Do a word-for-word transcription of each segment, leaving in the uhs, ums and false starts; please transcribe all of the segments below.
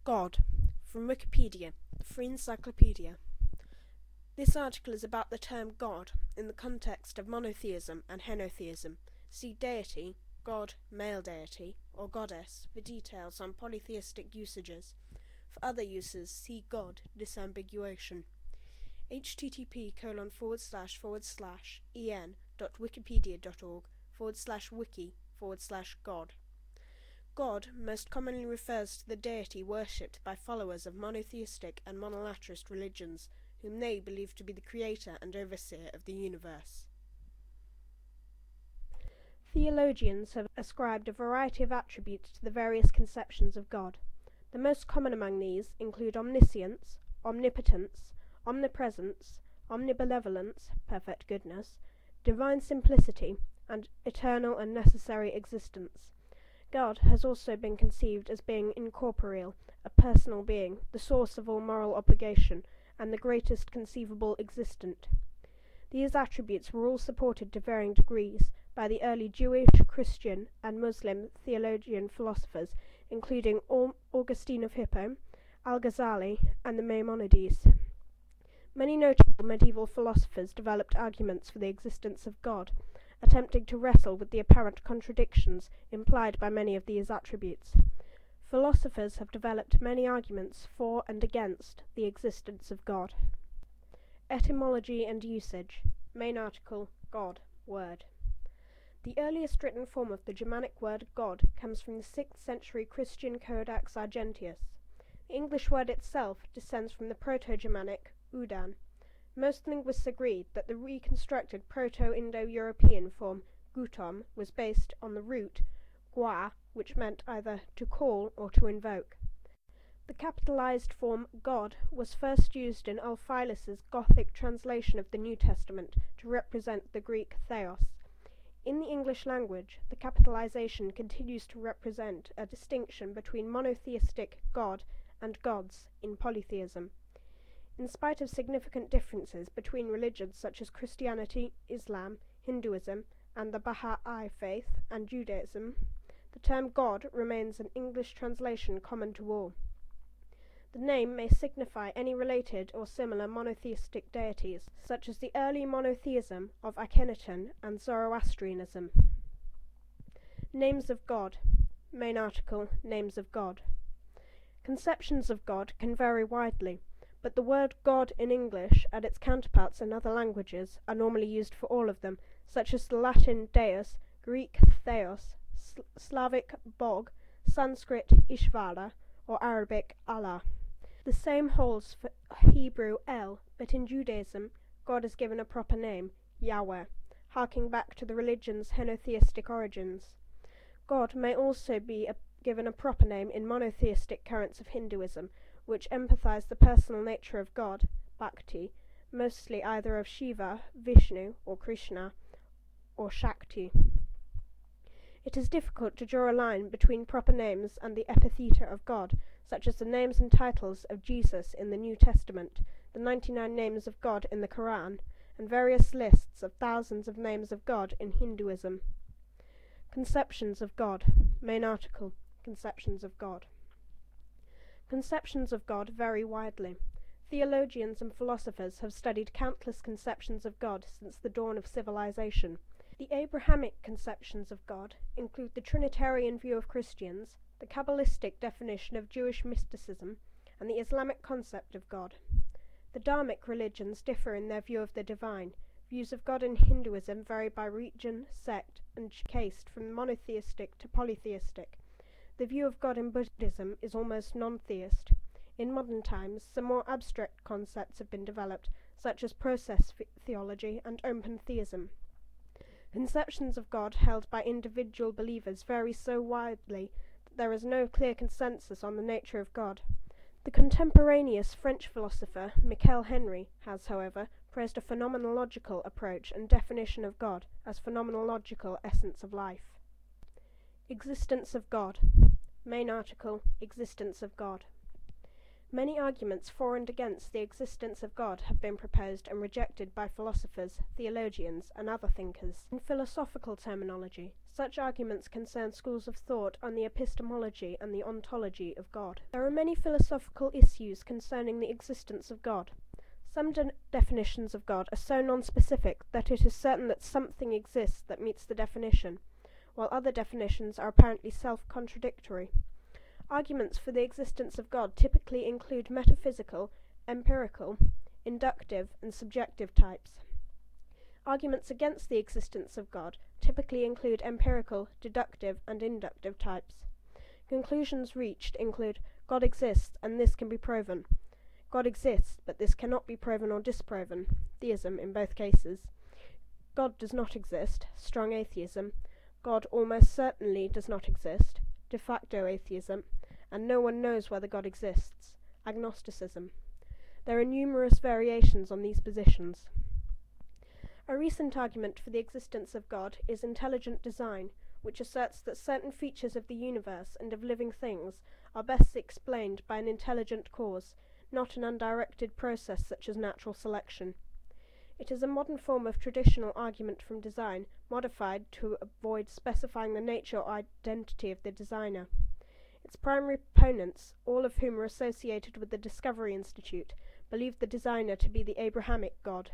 God, from Wikipedia, the free encyclopedia. This article is about the term God in the context of monotheism and henotheism. See deity, God, male deity, or goddess for details on polytheistic usages. For other uses, see God, disambiguation. http colon forward slash forward slash en dot wikipedia dot org forward slash wiki forward slash God. God most commonly refers to the deity worshipped by followers of monotheistic and monolatrist religions, whom they believe to be the creator and overseer of the universe. Theologians have ascribed a variety of attributes to the various conceptions of God. The most common among these include omniscience, omnipotence, omnipresence, omnibenevolence, perfect goodness, divine simplicity, and eternal and necessary existence. God has also been conceived as being incorporeal, a personal being, the source of all moral obligation, and the greatest conceivable existent. These attributes were all supported to varying degrees by the early Jewish, Christian, and Muslim theologian philosophers, including Augustine of Hippo, Al-Ghazali, and the Maimonides. Many notable medieval philosophers developed arguments for the existence of God, attempting to wrestle with the apparent contradictions implied by many of these attributes. Philosophers have developed many arguments for and against the existence of God. Etymology and usage. Main article, God, word. The earliest written form of the Germanic word God comes from the sixth century Christian Codex Argentius. The English word itself descends from the Proto-Germanic Udan. Most linguists agreed that the reconstructed Proto-Indo-European form gutom was based on the root gua, which meant either to call or to invoke. The capitalized form God was first used in Ulfilas's Gothic translation of the New Testament to represent the Greek theos. In the English language, the capitalization continues to represent a distinction between monotheistic God and gods in polytheism. In spite of significant differences between religions such as Christianity, Islam, Hinduism, and the Baha'i faith, and Judaism, the term God remains an English translation common to all. The name may signify any related or similar monotheistic deities, such as the early monotheism of Akhenaten and Zoroastrianism. Names of God. Main article, Names of God. Conceptions of God can vary widely, but the word God in English and its counterparts in other languages are normally used for all of them, such as the Latin Deus, Greek Theos, Sl- Slavic Bog, Sanskrit Ishvara, or Arabic Allah. The same holds for Hebrew El, but in Judaism, God is given a proper name, Yahweh, harking back to the religion's henotheistic origins. God may also be a, given a proper name in monotheistic currents of Hinduism, which empathize the personal nature of God, Bhakti, mostly either of Shiva, Vishnu, or Krishna, or Shakti. It is difficult to draw a line between proper names and the epitheta of God, such as the names and titles of Jesus in the New Testament, the ninety-nine names of God in the Quran, and various lists of thousands of names of God in Hinduism. Conceptions of God. Main article, Conceptions of God. Conceptions of God vary widely. Theologians and philosophers have studied countless conceptions of God since the dawn of civilization. The Abrahamic conceptions of God include the Trinitarian view of Christians, the Kabbalistic definition of Jewish mysticism, and the Islamic concept of God. The Dharmic religions differ in their view of the divine. Views of God in Hinduism vary by region, sect, and caste from monotheistic to polytheistic. The view of God in Buddhism is almost non-theist. In modern times, some more abstract concepts have been developed, such as process theology and open theism. Conceptions of God held by individual believers vary so widely that there is no clear consensus on the nature of God. The contemporaneous French philosopher Michel Henry has, however, praised a phenomenological approach and definition of God as phenomenological essence of life. Existence of God. Main article, Existence of God. Many arguments for and against the existence of God have been proposed and rejected by philosophers, theologians, and other thinkers. In philosophical terminology, Such arguments concern schools of thought on the epistemology and the ontology of God. There are many philosophical issues concerning the existence of God. Some de- definitions of God are so non-specific that it is certain that something exists that meets the definition, while other definitions are apparently self-contradictory. Arguments for the existence of God typically include metaphysical, empirical, inductive, and subjective types. Arguments against the existence of God typically include empirical, deductive, and inductive types. Conclusions reached include God exists and this can be proven. God exists, but this cannot be proven or disproven, theism in both cases. God does not exist, strong atheism. God almost certainly does not exist, de facto atheism. And no one knows whether God exists, agnosticism. There are numerous variations on these positions. A recent argument for the existence of God is intelligent design, which asserts that certain features of the universe and of living things are best explained by an intelligent cause, not an undirected process such as natural selection. It is a modern form of traditional argument from design, modified to avoid specifying the nature or identity of the designer. Its primary opponents, all of whom are associated with the Discovery Institute, believe the designer to be the Abrahamic God.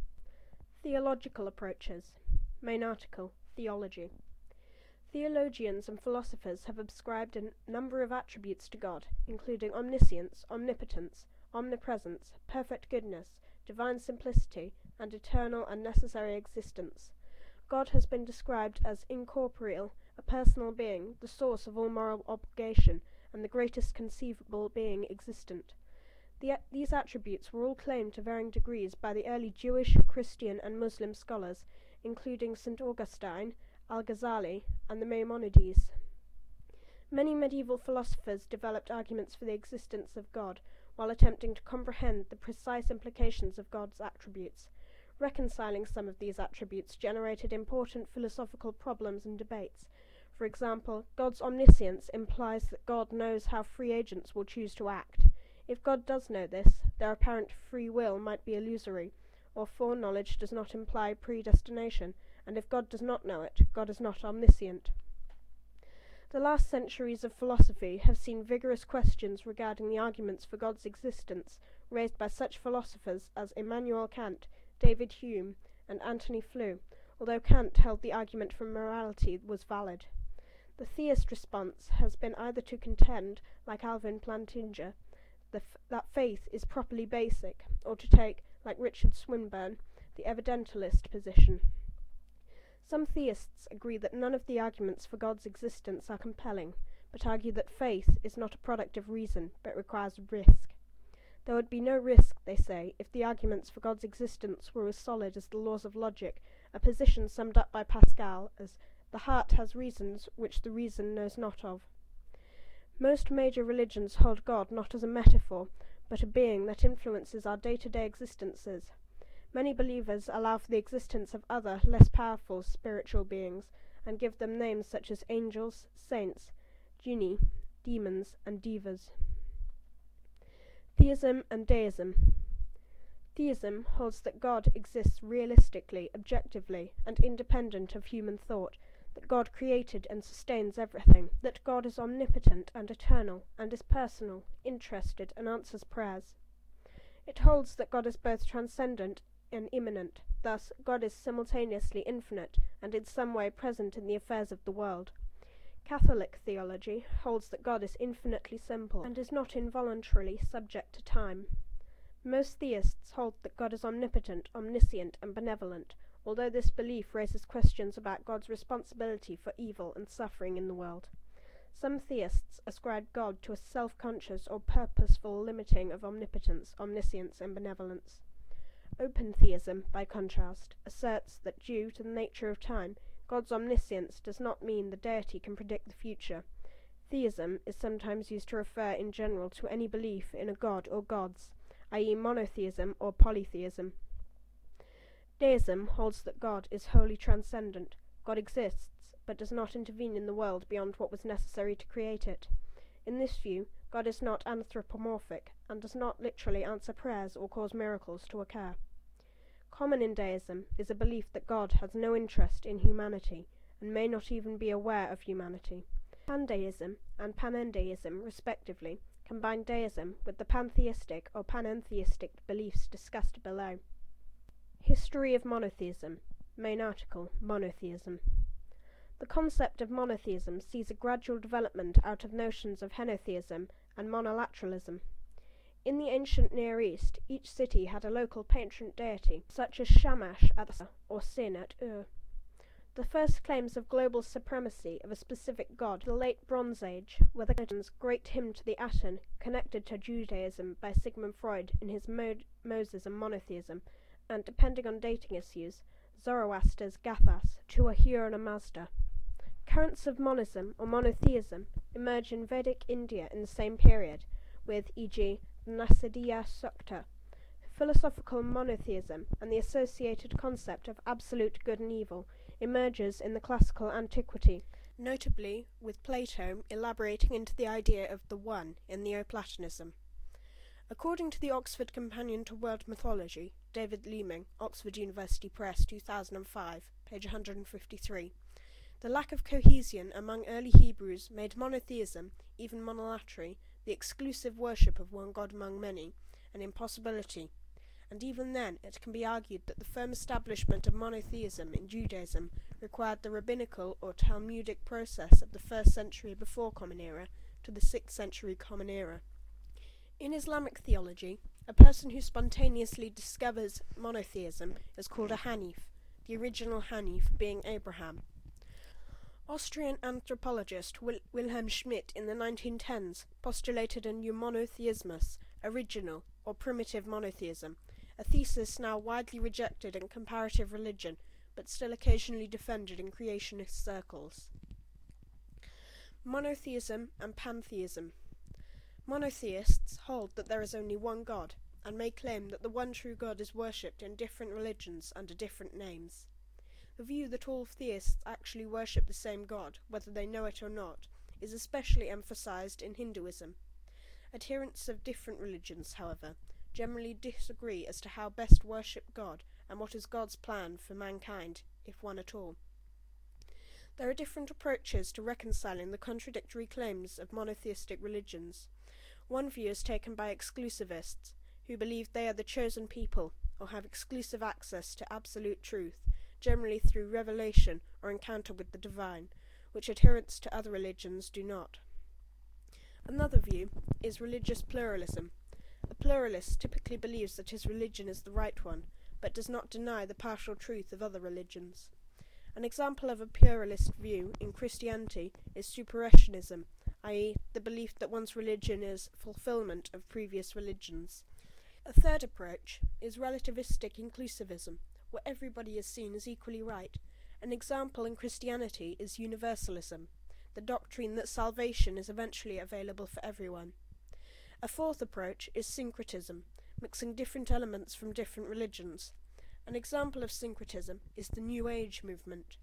Theological approaches. Main article, Theology. Theologians and philosophers have ascribed a number of attributes to God, including omniscience, omnipotence, omnipresence, perfect goodness, divine simplicity, and eternal and necessary existence. God has been described as incorporeal, a personal being, the source of all moral obligation, and the greatest conceivable being existent. The, these attributes were all claimed to varying degrees by the early Jewish, Christian, and Muslim scholars, including Saint Augustine, Al-Ghazali, and the Maimonides. Many medieval philosophers developed arguments for the existence of God, while attempting to comprehend the precise implications of God's attributes. Reconciling some of these attributes generated important philosophical problems and debates. For example, God's omniscience implies that God knows how free agents will choose to act. If God does know this, their apparent free will might be illusory, or foreknowledge does not imply predestination, and if God does not know it, God is not omniscient. The last centuries of philosophy have seen vigorous questions regarding the arguments for God's existence raised by such philosophers as Immanuel Kant, David Hume, and Antony Flew, although Kant held the argument for morality was valid. The theist response has been either to contend, like Alvin Plantinga, the f- that faith is properly basic, or to take, like Richard Swinburne, the evidentalist position. Some theists agree that none of the arguments for God's existence are compelling, but argue that faith is not a product of reason, but requires risk. There would be no risk, they say, if the arguments for God's existence were as solid as the laws of logic, a position summed up by Pascal as the heart has reasons which the reason knows not of. Most major religions hold God not as a metaphor, but a being that influences our day-to-day existences. Many believers allow for the existence of other, less powerful spiritual beings, and give them names such as angels, saints, genii, demons, and devas. Theism and deism. Theism holds that God exists realistically, objectively, and independent of human thought, that God created and sustains everything, that God is omnipotent and eternal, and is personal, interested, and answers prayers. It holds that God is both transcendent and immanent, thus God is simultaneously infinite and in some way present in the affairs of the world. Catholic theology holds that God is infinitely simple and is not involuntarily subject to time. Most theists hold that God is omnipotent, omniscient, and benevolent, although this belief raises questions about God's responsibility for evil and suffering in the world. Some theists ascribe God to a self-conscious or purposeful limiting of omnipotence, omniscience, and benevolence. Open theism, by contrast, asserts that due to the nature of time, God's omniscience does not mean the deity can predict the future. Theism is sometimes used to refer in general to any belief in a god or gods, that is monotheism or polytheism. Deism holds that God is wholly transcendent. God exists, but does not intervene in the world beyond what was necessary to create it. In this view, God is not anthropomorphic, and does not literally answer prayers or cause miracles to occur. Common in deism is a belief that God has no interest in humanity, and may not even be aware of humanity. Pandeism and panendeism, respectively, combine deism with the pantheistic or panentheistic beliefs discussed below. History of monotheism. Main article, Monotheism. The concept of monotheism sees a gradual development out of notions of henotheism and monolateralism. In the ancient Near East, each city had a local patron deity, such as Shamash at Sa or Sin at Ur. The first claims of global supremacy of a specific god, the Late Bronze Age, were the Great Hymn to the Aten, connected to Judaism by Sigmund Freud in his Mo- Moses and Monotheism, and, depending on dating issues, Zoroaster's Gathas to Ahura Mazda. Currents of monism or monotheism emerge in Vedic India in the same period, with, for example, Nasadiya Sukta. Philosophical monotheism and the associated concept of absolute good and evil emerges in the classical antiquity, notably with Plato elaborating into the idea of the One in Neoplatonism. According to the Oxford Companion to World Mythology, David Leeming, Oxford University Press, two thousand five, page one hundred fifty-three, the lack of cohesion among early Hebrews made monotheism, even monolatry, the exclusive worship of one god among many, an impossibility, and even then it can be argued that the firm establishment of monotheism in Judaism required the rabbinical or Talmudic process of the first century before Common Era to the sixth century Common Era. In Islamic theology, a person who spontaneously discovers monotheism is called a Hanif, the original Hanif being Abraham. Austrian anthropologist Wil- Wilhelm Schmidt in the nineteen tens postulated a new monotheismus, original or primitive monotheism, a thesis now widely rejected in comparative religion, but still occasionally defended in creationist circles. Monotheism and pantheism. Monotheists hold that there is only one God, and may claim that the one true God is worshipped in different religions under different names. The view that all theists actually worship the same God, whether they know it or not, is especially emphasized in Hinduism. Adherents of different religions, however, generally disagree as to how best worship God and what is God's plan for mankind, if one at all. There are different approaches to reconciling the contradictory claims of monotheistic religions. One view is taken by exclusivists, who believe they are the chosen people, or have exclusive access to absolute truth, generally through revelation or encounter with the divine, which adherents to other religions do not. Another view is religious pluralism. A pluralist typically believes that his religion is the right one, but does not deny the partial truth of other religions. An example of a pluralist view in Christianity is superessionism, that is, the belief that one's religion is fulfillment of previous religions. A third approach is relativistic inclusivism, where everybody is seen as equally right. An example in Christianity is universalism, the doctrine that salvation is eventually available for everyone. A fourth approach is syncretism, mixing different elements from different religions. An example of syncretism is the New Age movement.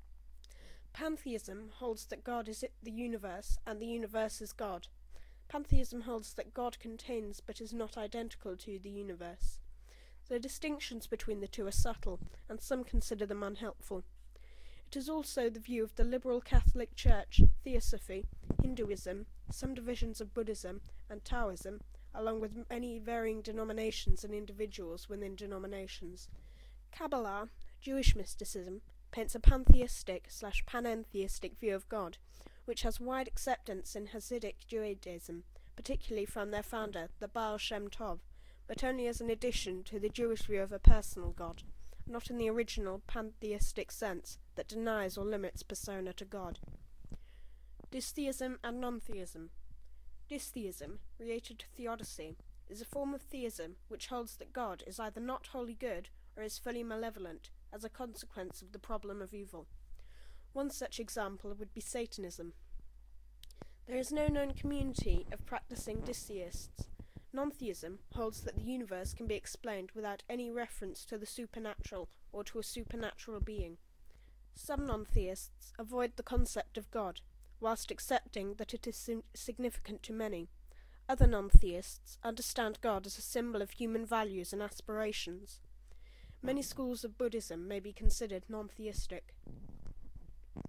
Pantheism holds that God is the universe and the universe is God. Pantheism holds that God contains but is not identical to the universe. The distinctions between the two are subtle, and some consider them unhelpful. It is also the view of the liberal Catholic Church, Theosophy, Hinduism, some divisions of Buddhism, and Taoism, along with many varying denominations and individuals within denominations. Kabbalah, Jewish mysticism, paints a pantheistic slash panentheistic view of God, which has wide acceptance in Hasidic Judaism, particularly from their founder, the Baal Shem Tov, but only as an addition to the Jewish view of a personal God, not in the original pantheistic sense that denies or limits persona to God. Dystheism and non-theism. Dystheism, related to theodicy, is a form of theism which holds that God is either not wholly good or is fully malevolent, as a consequence of the problem of evil. One such example would be Satanism. There is no known community of practicing dystheists. Non-theism holds that the universe can be explained without any reference to the supernatural or to a supernatural being. Some non-theists avoid the concept of God, whilst accepting that it is sim- significant to many. Other non-theists understand God as a symbol of human values and aspirations. Many schools of Buddhism may be considered non-theistic.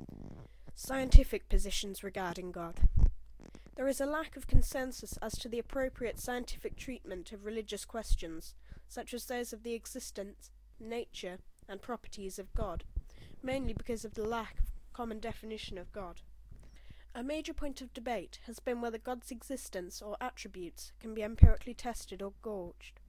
Scientific positions regarding God. There is a lack of consensus as to the appropriate scientific treatment of religious questions, such as those of the existence, nature, and properties of God, mainly because of the lack of common definition of God. A major point of debate has been whether God's existence or attributes can be empirically tested or gauged.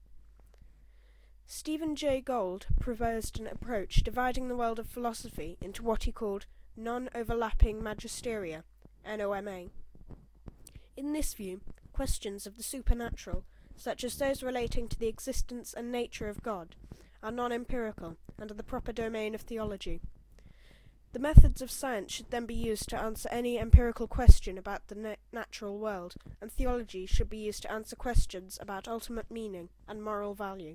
Stephen Jay Gould proposed an approach dividing the world of philosophy into what he called non-overlapping magisteria, N O M A. In this view, questions of the supernatural, such as those relating to the existence and nature of God, are non-empirical and are the proper domain of theology. The methods of science should then be used to answer any empirical question about the na- natural world, and theology should be used to answer questions about ultimate meaning and moral value.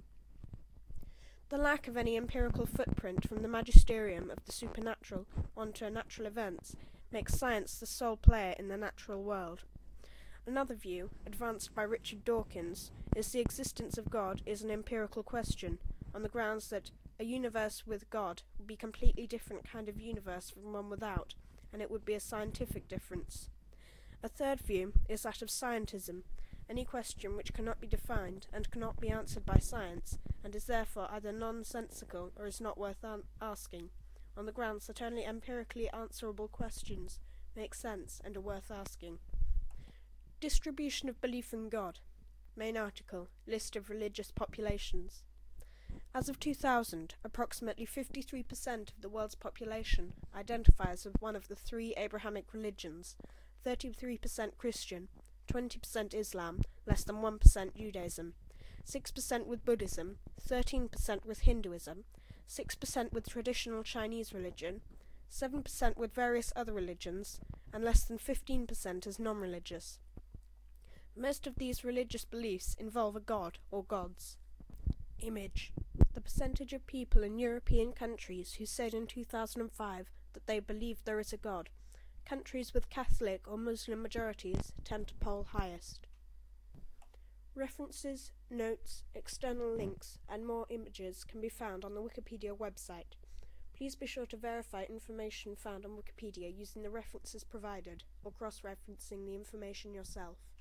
The lack of any empirical footprint from the magisterium of the supernatural onto natural events makes science the sole player in the natural world. Another view, advanced by Richard Dawkins, is the existence of God is an empirical question, on the grounds that a universe with God would be a completely different kind of universe from one without, and it would be a scientific difference. A third view is that of scientism, any question which cannot be defined and cannot be answered by science, and is therefore either nonsensical or is not worth an- asking, on the grounds that only empirically answerable questions make sense and are worth asking. Distribution of belief in God. Main article, List of religious populations. As of two thousand, approximately fifty-three percent of the world's population identifies with one of the three Abrahamic religions, thirty-three percent Christian, twenty percent Islam, less than one percent Judaism, six percent with Buddhism, thirteen percent with Hinduism, six percent with traditional Chinese religion, seven percent with various other religions, and less than fifteen percent as non-religious. Most of these religious beliefs involve a god or gods. Image. The percentage of people in European countries who said in two thousand five that they believe there is a god. Countries with Catholic or Muslim majorities tend to poll highest. References, notes, external links, and more images can be found on the Wikipedia website. Please be sure to verify information found on Wikipedia using the references provided or cross-referencing the information yourself.